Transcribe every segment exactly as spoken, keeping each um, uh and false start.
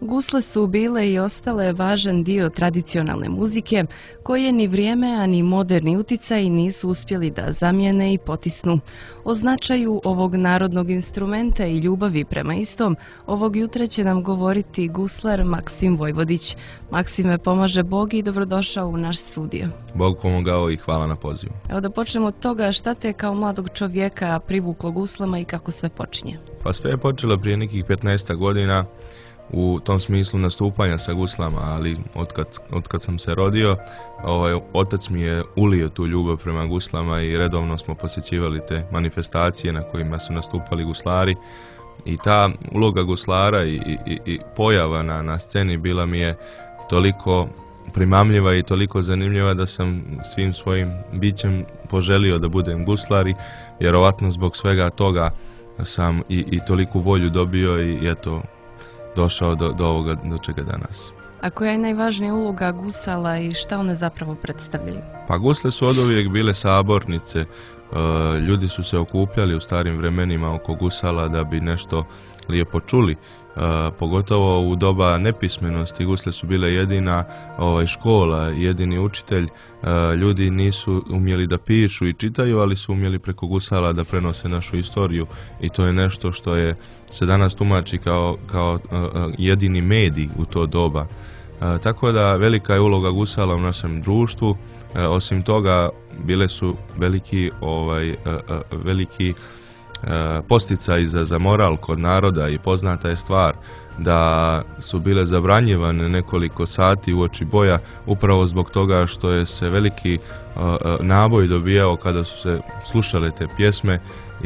Gusle su bile i ostale važan dio tradicionalne muzike, koje ni vrijeme, a ni moderni utjecaji nisu uspjeli da zamijene i potisnu. O značaju ovog narodnog instrumenta i ljubavi prema istom, ovog jutra će nam govoriti guslar Maksim Vojvodić. Maksime, pomaže Bog i dobrodošao u naš studio. Bog pomogao i hvala na pozivu. Evo da počnemo od toga, šta te kao mladog čovjeka privuklo guslama i kako sve počinje? Pa sve je počelo prije nekih petnaest godina u tom smislu nastupanja sa guslama, ali otkad, otkad sam se rodio, ovaj, otac mi je ulio tu ljubav prema guslama i redovno smo posjećivali te manifestacije na kojima su nastupali guslari. I ta uloga guslara i, i, i pojava na, na sceni bila mi je toliko primamljiva i toliko zanimljiva da sam svim svojim bićem poželio da budem guslar i vjerovatno zbog svega toga sam i, i toliku volju dobio i eto došao do, do ovoga do čega danas. A koja je najvažnija uloga gusala i šta one zapravo predstavljaju? Pa gusle su oduvijek bile sabornice. E, ljudi su se okupljali u starim vremenima oko gusala da bi nešto lijepo čuli. E, pogotovo u doba nepismenosti gusle su bile jedina ovaj, škola, jedini učitelj. E, ljudi nisu umjeli da pišu i čitaju, ali su umjeli preko gusala da prenose našu istoriju i to je nešto što je se danas tumači kao, kao uh, jedini medij u to doba. Uh, tako da velika je uloga gusala u našem društvu. Uh, osim toga bile su veliki, ovaj, uh, uh, veliki uh, posticaj za, za moral kod naroda i poznata je stvar da su bile zabranjivane nekoliko sati uoči boja upravo zbog toga što je se veliki uh, naboj dobijao kada su se slušale te pjesme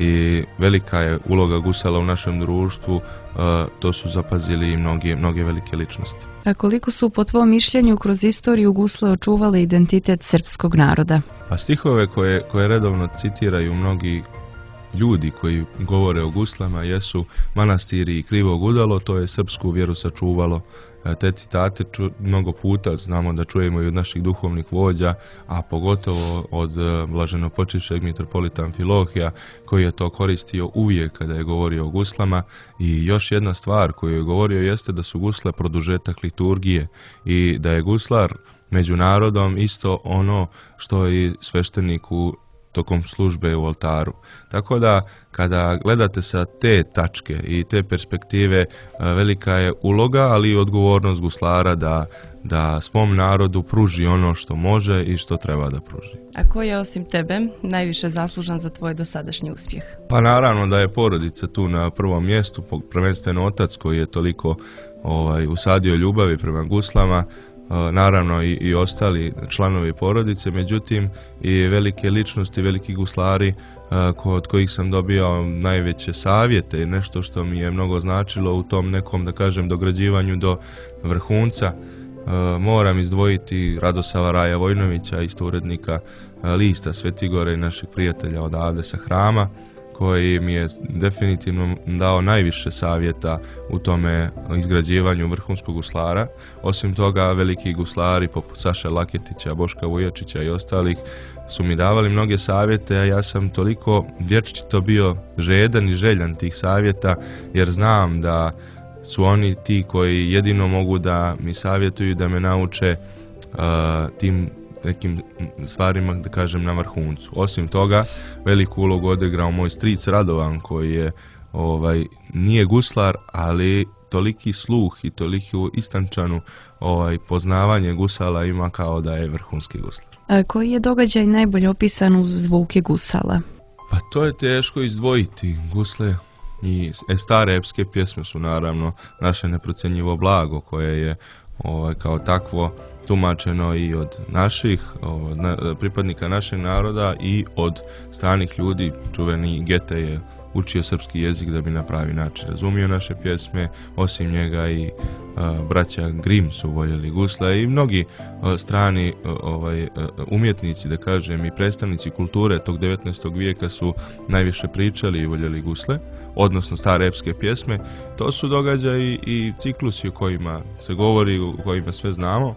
i velika je uloga gusala u našem društvu, uh, to su zapazili i mnoge, mnoge velike ličnosti. A koliko su po tvom mišljenju kroz istoriju gusle očuvale identitet srpskog naroda? Pa stihove koje, koje redovno citiraju mnogi ljudi koji govore o guslama jesu manastiri i krivo gudalo, to je srpsku vjeru sačuvalo. Te citate ču, mnogo puta znamo da čujemo i od naših duhovnih vođa, a pogotovo od blaženopočivšeg mitropolita Amfilohija, koji je to koristio uvijek kada je govorio o guslama. I još jedna stvar koju je govorio jeste da su gusle produžetak liturgije i da je guslar među narodom isto ono što i svešteniku tokom službe u oltaru. Tako da kada gledate sa te tačke i te perspektive, velika je uloga, ali i odgovornost guslara da, da svom narodu pruži ono što može i što treba da pruži. A ko je osim tebe najviše zaslužan za tvoj dosadašnji uspjeh? Pa naravno da je porodica tu na prvom mjestu, prvenstveno otac koji je toliko ovaj, usadio ljubavi prema guslama, naravno i, i ostali članovi porodice, međutim i velike ličnosti, veliki guslari kod kojih sam dobio najveće savjete i nešto što mi je mnogo značilo u tom nekom, da kažem, dograđivanju do vrhunca. Moram izdvojiti Radosava Raja Vojnovića, isto urednika lista Svetigore i naših prijatelja odavde sa Hrama, koji mi je definitivno dao najviše savjeta u tome izgrađivanju vrhunskog guslara. Osim toga, veliki guslari poput Saše Laketića, Boška Vujačića i ostalih su mi davali mnoge savjete, a ja sam toliko vječito bio žedan i željan tih savjeta, jer znam da su oni ti koji jedino mogu da mi savjetuju, da me nauče uh, tim nekim stvarima, da kažem, na vrhuncu. Osim toga, veliku ulogu odigrao moj stric Radovan, koji je, ovaj, nije guslar, ali toliki sluh i toliku istančanu ovaj, poznavanje gusala ima kao da je vrhunski guslar. A koji je događaj najbolje opisan uz zvuke gusala? Pa to je teško izdvojiti. Gusle i stare epske pjesme su naravno naše neprocjenjivo blago, koje je ovaj, kao takvo tumačeno i od naših od na, pripadnika našeg naroda i od stranih ljudi. Čuveni Gete je učio srpski jezik da bi na pravi način razumio naše pjesme. Osim njega i a, braća Grimm su voljeli gusle i mnogi a, strani a, ovaj, a, umjetnici, da kažem, i predstavnici kulture tog devetnaestog vijeka su najviše pričali i voljeli gusle, odnosno stare epske pjesme. To su događaji i ciklusi o kojima se govori, o kojima sve znamo.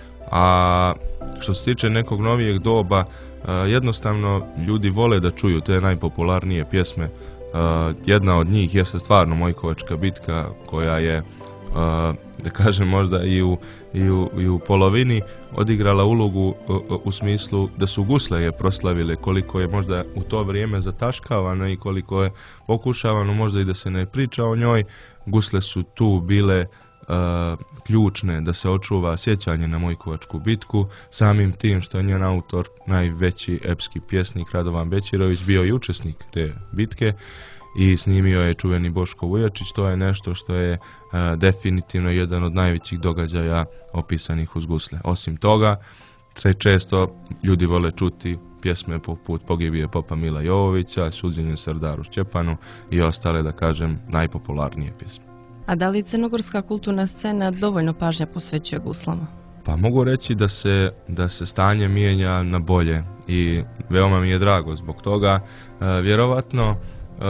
A što se tiče nekog novijeg doba, jednostavno ljudi vole da čuju te najpopularnije pjesme. Jedna od njih jeste stvarno Mojkovačka bitka, koja je da kažem možda i u, i u, i u polovini odigrala ulogu u smislu da su gusle je proslavile, koliko je možda u to vrijeme zataškavano i koliko je pokušavano možda i da se ne priča o njoj. Gusle su tu bile Uh, ključne da se očuva sjećanje na Mojkovačku bitku, samim tim što je njen autor, najveći epski pjesnik Radovan Bećirović, bio i učesnik te bitke i snimio je čuveni Boško Vujačić. To je nešto što je uh, definitivno jedan od najvećih događaja opisanih uz gusle. Osim toga, tre često ljudi vole čuti pjesme poput Pogibije popa Mila Jovovića, Suđenje Sardaru Šćepanu i ostale, da kažem, najpopularnije pjesme. A da li crnogorska kulturna scena dovoljno pažnja posvećuje guslama? Pa mogu reći da se, da se stanje mijenja na bolje i veoma mi je drago zbog toga. E, vjerovatno e,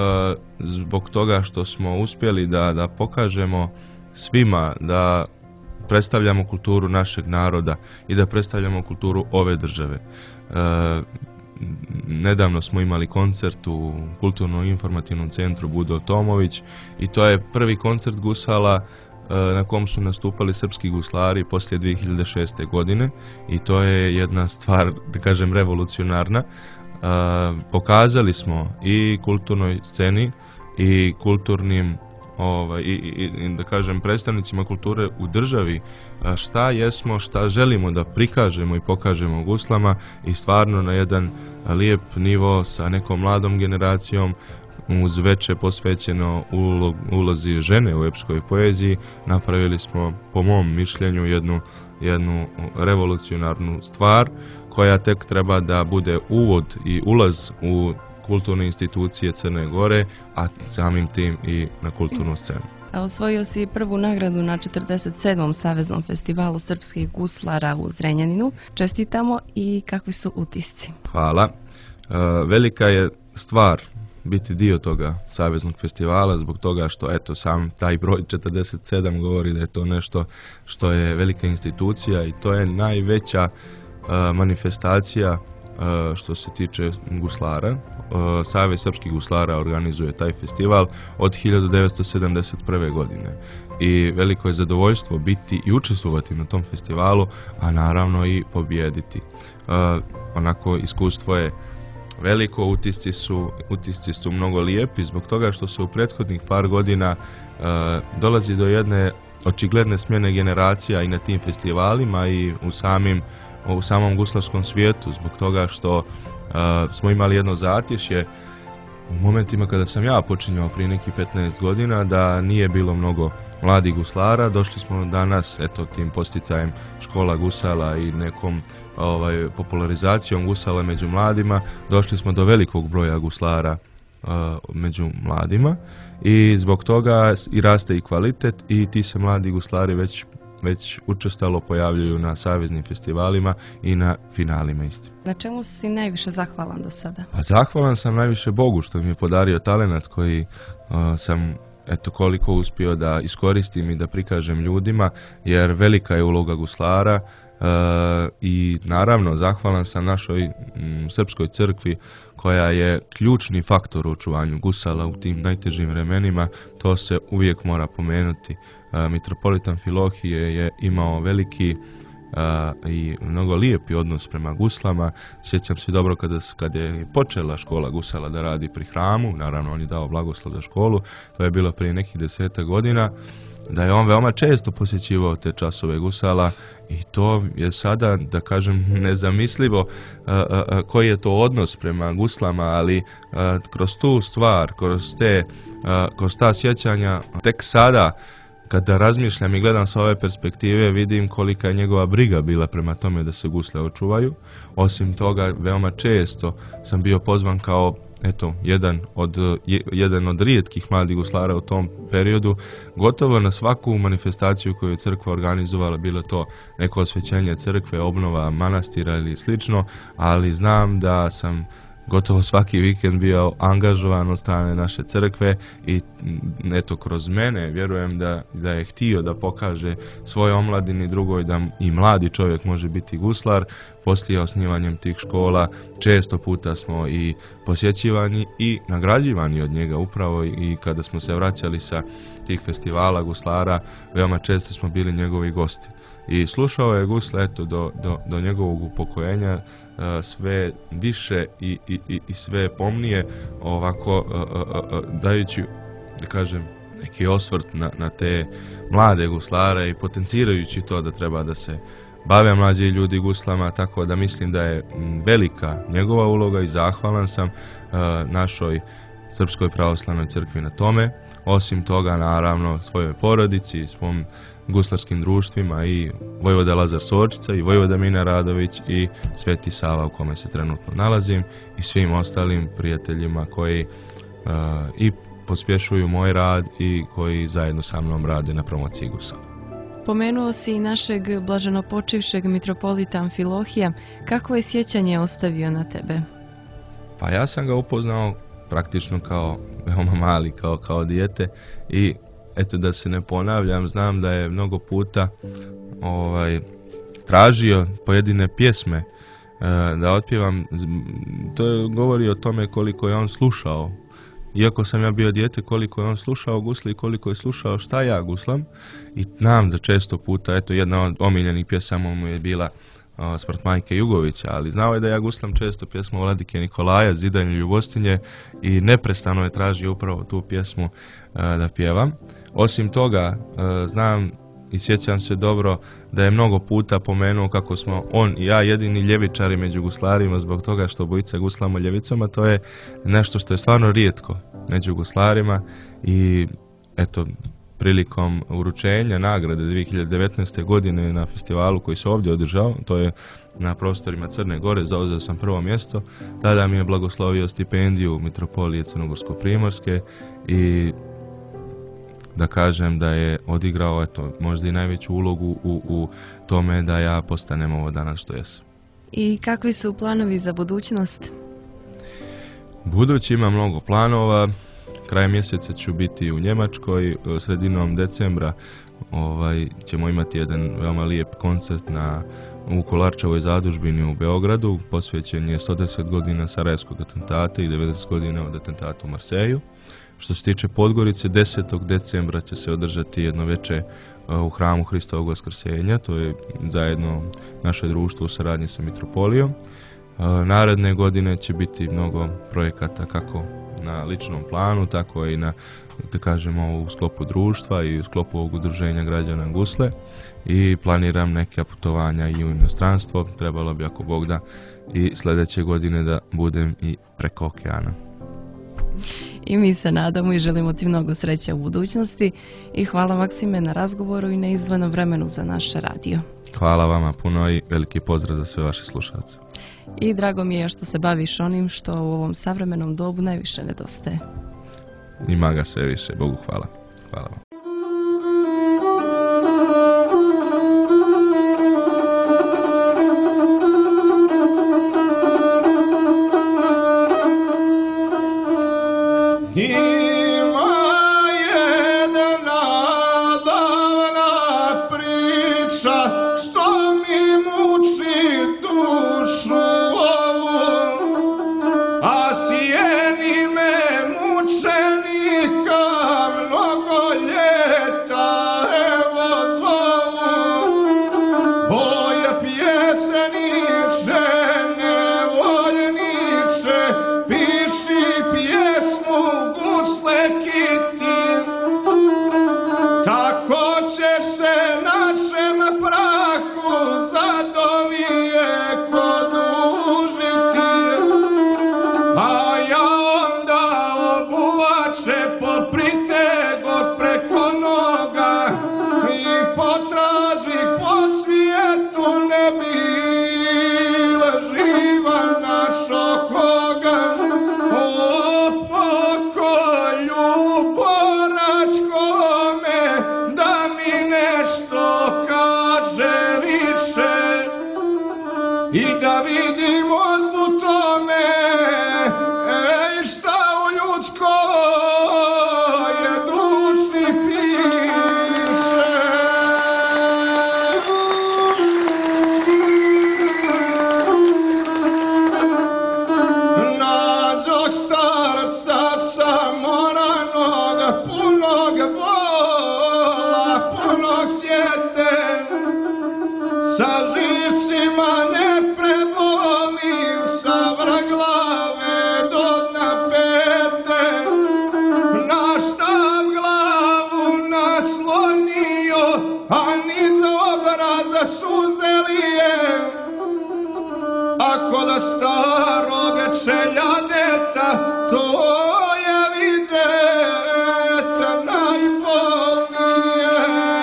zbog toga što smo uspjeli da, da pokažemo svima da predstavljamo kulturu našeg naroda i da predstavljamo kulturu ove države. E, Nedavno smo imali koncert u Kulturno-informativnom centru Budo Tomović i to je prvi koncert gusala na kom su nastupali srpski guslari poslije dvije hiljade šeste. godine i to je jedna stvar, da kažem, revolucionarna. Pokazali smo i kulturnoj sceni i kulturnim Ovaj, i, i, i da kažem predstavnicima kulture u državi šta jesmo, šta želimo da prikažemo i pokažemo u guslama i stvarno na jedan lijep nivo sa nekom mladom generacijom uz veće posvećeno ulog, ulozi žene u epskoj poeziji napravili smo, po mom mišljenju, jednu, jednu revolucionarnu stvar koja tek treba da bude uvod i ulaz u kulturne institucije Crne Gore, a samim tim i na kulturnu scenu. A osvojio si prvu nagradu na četrdeset sedmom Saveznom festivalu srpskih guslara u Zrenjaninu. Čestitamo i kakvi su utisci? Hvala. E, velika je stvar biti dio toga Saveznog festivala zbog toga što eto sam taj broj četrdeset sedam govori da je to nešto što je velika institucija i to je najveća e, manifestacija što se tiče guslara. Savez srpskih guslara organizuje taj festival od hiljadu devetsto sedamdeset prve. godine i veliko je zadovoljstvo biti i učestvovati na tom festivalu, a naravno i pobijediti. Onako iskustvo je veliko, utisci su, utisci su mnogo lijepi zbog toga što se u prethodnih par godina dolazi do jedne očigledne smjene generacija i na tim festivalima i u samim u samom guslarskom svijetu, zbog toga što uh, smo imali jedno zatješje u momentima kada sam ja počinjao prije nekih petnaest godina, da nije bilo mnogo mladih guslara. Došli smo danas, eto, tim posticajem škola gusala i nekom ovaj, popularizacijom gusala među mladima, došli smo do velikog broja guslara uh, među mladima i zbog toga i raste i kvalitet i ti se mladi guslari već već učestalo pojavljuju na saveznim festivalima i na finalima isti. Na čemu si najviše zahvalan do sada? Pa zahvalan sam najviše Bogu što mi je podario talenat koji uh, sam eto koliko uspio da iskoristim i da prikažem ljudima, jer velika je uloga guslara uh, i naravno zahvalan sam našoj m, srpskoj crkvi koja je ključni faktor u očuvanju gusala u tim najtežim vremenima. To se uvijek mora pomenuti. Uh, Mitropolita Amfilohije je imao veliki uh, i mnogo lijepi odnos prema guslama. Sjećam se dobro kada, kada je počela škola gusala da radi pri hramu, naravno on je dao blagoslov za školu, to je bilo prije nekih deseta godina, da je on veoma često posjećivao te časove gusala i to je sada, da kažem, nezamislivo uh, uh, koji je to odnos prema guslama, ali uh, kroz tu stvar, kroz te, uh, kroz ta sjećanja, tek sada kada razmišljam i gledam sa ove perspektive, vidim kolika je njegova briga bila prema tome da se gusle očuvaju. Osim toga, veoma često sam bio pozvan kao eto, jedan od, jedan od rijetkih mladih guslara u tom periodu, gotovo na svaku manifestaciju koju je crkva organizovala, bilo to neko osvećenje crkve, obnova manastira ili slično, ali znam da sam gotovo svaki vikend bio angažovan od strane naše crkve i eto kroz mene vjerujem da, da je htio da pokaže svoj omladini drugoj da i mladi čovjek može biti guslar, poslije osnivanjem tih škola često puta smo i posjećivani i nagrađivani od njega upravo i kada smo se vraćali sa tih festivala guslara, veoma često smo bili njegovi gosti. I slušao je gusle eto, do, do, do njegovog upokojenja uh, sve više i, i, i sve pomnije, ovako uh, uh, uh, dajući, da kažem, neki osvrt na, na te mlade guslare i potencirajući to da treba da se bave mlađi ljudi guslama, tako da mislim da je velika njegova uloga i zahvalan sam uh, našoj Srpskoj pravoslavnoj crkvi na tome. Osim toga, naravno, svojoj porodici, svom guslarskim društvima i Vojvoda Lazar Sorčica i Vojvoda Mina Radović i Sveti Sava u kome se trenutno nalazim i svim ostalim prijateljima koji uh, i pospješuju moj rad i koji zajedno sa mnom rade na promociji gusala. Pomenuo si i našeg blaženopočivšeg mitropolita Amfilohija. Kako je sjećanje ostavio na tebe? Pa ja sam ga upoznao praktično kao veoma mali, kao, kao dijete i eto da se ne ponavljam, znam da je mnogo puta ovaj, tražio pojedine pjesme e, da otpjevam. To je, govori o tome koliko je on slušao. Iako sam ja bio dijete, koliko je on slušao gusli i koliko je slušao šta ja guslam. I znam da često puta, eto jedna od omiljenih pjesama mu je bila o, Smrt majke Jugovića, ali znao je da ja guslam često pjesmu Vladike Nikolaja, Zidanje ljubostinje i neprestano je tražio upravo tu pjesmu a, da pjevam. Osim toga, a, znam i sjećam se dobro da je mnogo puta pomenuo kako smo on i ja jedini ljevičari među guslarima zbog toga što obojica guslamo ljevicom, a to je nešto što je stvarno rijetko među guslarima i eto, prilikom uručenja nagrade dvije hiljade devetnaeste. godine na festivalu koji se ovdje održao, to je na prostorima Crne Gore, zauzeo sam prvo mjesto, tada mi je blagoslovio stipendiju Mitropolije Crnogorsko-Primorske i da kažem da je odigrao eto, možda i najveću ulogu u, u tome da ja postanem ovo danas što jesam. I kakvi su planovi za budućnost? Budući ima mnogo planova. Kraj mjeseca ću biti u Njemačkoj, sredinom decembra ovaj, ćemo imati jedan veoma lijep koncert na, u Kolarčevoj zadužbini u Beogradu, posvećen je sto deset godina Sarajevskog atentata i devedeset godina od atentata u Marseju. Što se tiče Podgorice, desetog decembra će se održati jedno veče u hramu Hristovog Vaskrsenja, to je zajedno naše društvo u saradnji sa Mitropolijom. Naredne godine će biti mnogo projekata kako na ličnom planu, tako i na, da kažemo, u sklopu društva i u sklopu ovog udruženja građana Gusle i planiram neke putovanja i u inostranstvo, trebalo bi ako Bog da i sljedeće godine da budem i preko okeana. I mi se nadamo i želimo ti mnogo sreće u budućnosti i hvala Maksime na razgovoru i na izdvojenom vremenu za naš radio. Hvala vama puno i veliki pozdrav za sve vaše slušalce. I drago mi je što se baviš onim što u ovom savremenom dobu najviše nedostaje. Ima ga sve više, Bogu hvala. Hvala vam. Mučenika mnogo a niz obraza suze lije. Ako da starog čeljadeta to je vidjeti najbolnije.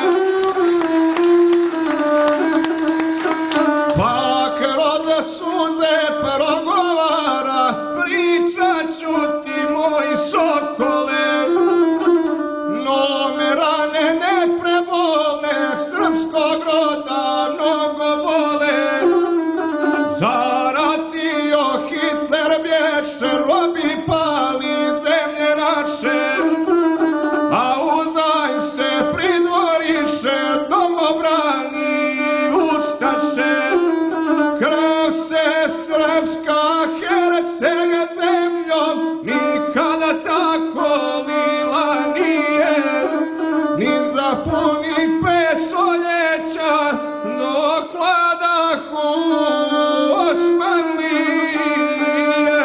Pa kroz suze progovara, pričat ću ti moj sokole, no me rane neprebolne srpskog roda mnogo bole. Zaratio Hitler bješe, robi pali zemlje naše, a uzaj se pridvoriše, domobrani ustaše. Krv se srpska Hercega zemljom nikada tako lila nije, ni za punih pet stoljeća dok vladahu Osmanlije.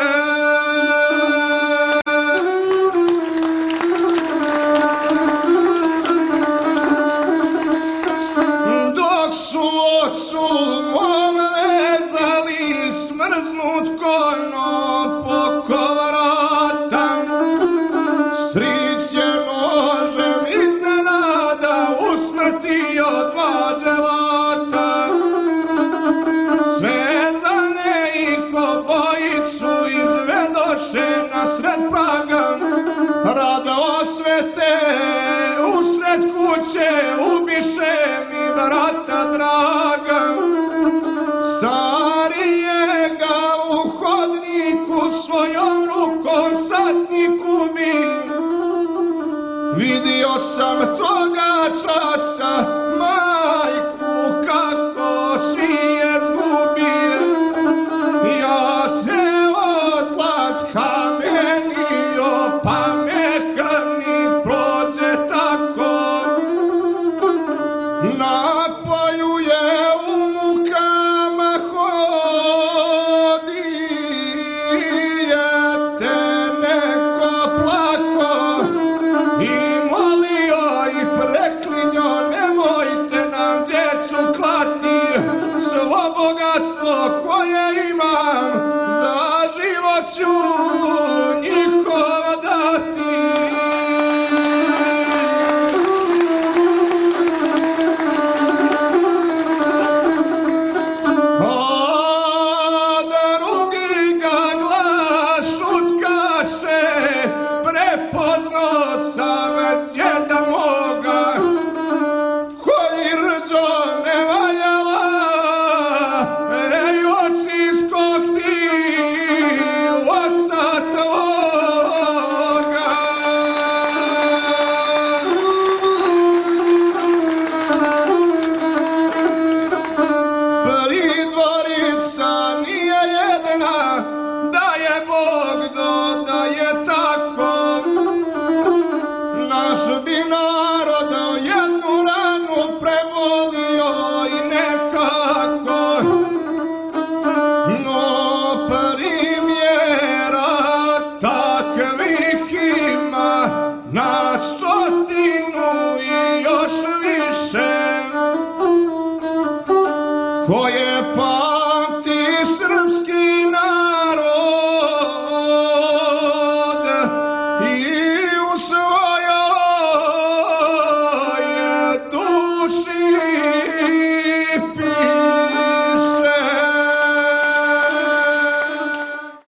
Dok su ocu mom vezali smrznut konop oko vrata, stric je nožem iznenada usmrtio dva dželata. Svezane i kobojicu izvedoše nasred praga, rada osvete usred kuće ubiše mi vrata draga. Starijega u hodniku svojom rukom satniku bi, vidio sam toga časa majku kako svijet gubi. Ja se od zla skamenio, pa me krvni prođe tako. Na polju je u mukama hodijete neko plako i molio i preklinjo, nemojte nam djecu klati, svo bogatstvo koje